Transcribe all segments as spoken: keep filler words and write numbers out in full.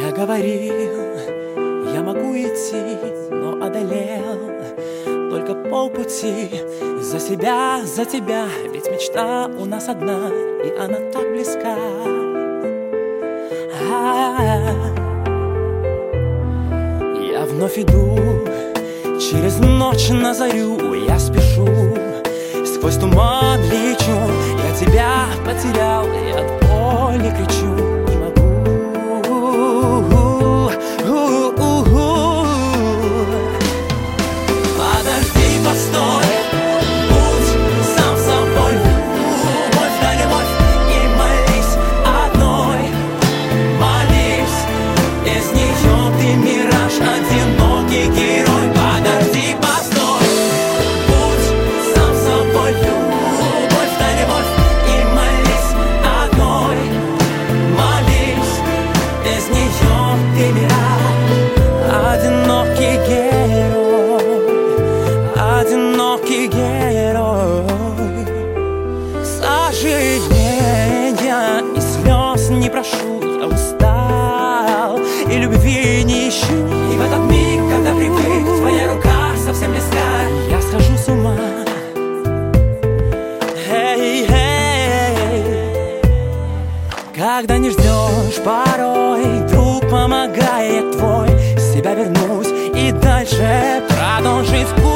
Я говорил, я могу идти, но одолел только полпути. За себя, за тебя, ведь мечта у нас одна, и она так близка. А-а-а. Я вновь иду через ночь на зарю, я спешу, сквозь туман лечу. Я тебя потерял, и от боли кричу. Не могу. Подожди, постой, будь сам собой. Любовь на любовь и молись одной. Молись, без нее ты мираж, одинокий герой. Подожди, постой, будь сам собой. Любовь на любовь и молись одной. Молись, без нее ты мираж, одинокий герой, одинокий герой. Сожаления и слез не прошу, я устал и любви не ищу. И в этот миг, когда привык, твоя рука совсем близка, я схожу с ума. Эй, эй, когда не ждешь, порой друг помогает твой. Себя вернусь и дальше продолжить путь.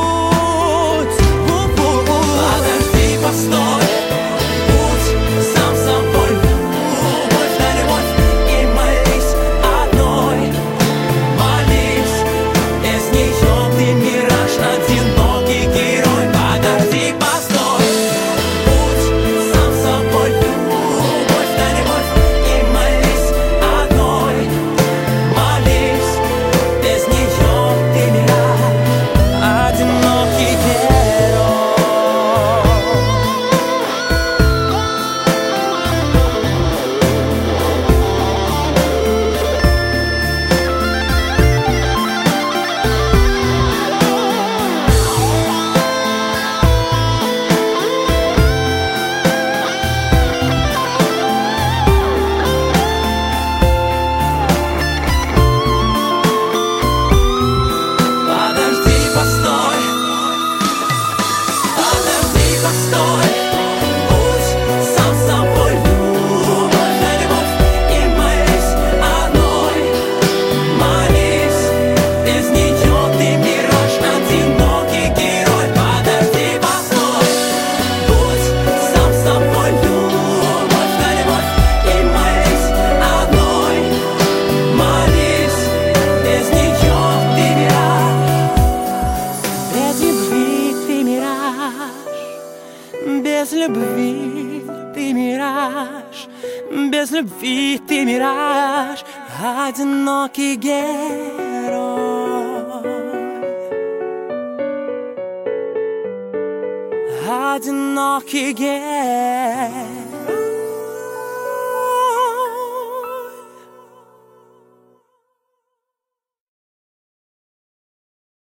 Подожди, постой, будь сам собой. Любовь на любовь и молись одной. Молись, без нее ты мираж, одинокий герой. Подожди, постой, будь сам собой. Любовь на любовь и молись одной. Молись, без нее ты мираж, одинокий герой. Подожди, постой, подожди, постой, будь сам собой. Любовь на любовь и молись одной. Молись, без нее ты мираж, одинокий герой. Подожди, постой, будь сам собой. Любовь на любовь и молись одной. Молись, без нее ты мираж, без любви ты мираж, без любви ты мираж, без любви ты мираж, одинокий герой, одинокий герой.